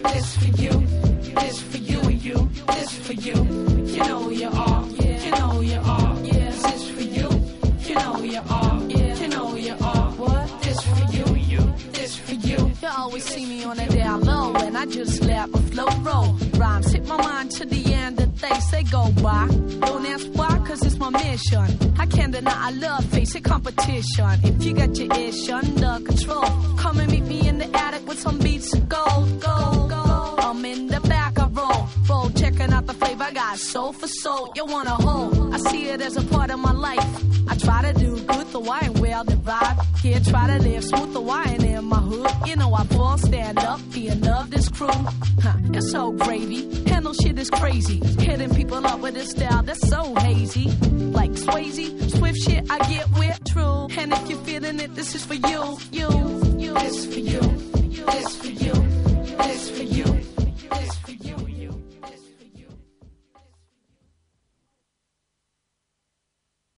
This for you, this for you and you, this for you. You know you are, you know you are. This for you, you know you are, you know you are. What? This for you and you, this for you. You always see me on the down low, and I just let my flow roll. Rhymes hit my mind to the end of days, they go by. Don't ask why, cause it's my mission. I can't deny I love facing competition. If you got your ish under control, come and meet me in the attic with some beats of gold, gold, gold. I'm in the back, I roll, checking out the flavor. I got soul for soul, you wanna hold. I see it as a part of my life. I try to do good, though I ain't well the vibe. Yeah, try to live smooth, though I ain't in my hood. You know I fall, stand up, being love this crew. It's so gravy, handle shit is crazy. Hitting people up with a style that's so hazy. Like Swayze, swift shit I get with true. And if you're feeling it, this is for you, you. This for you, this for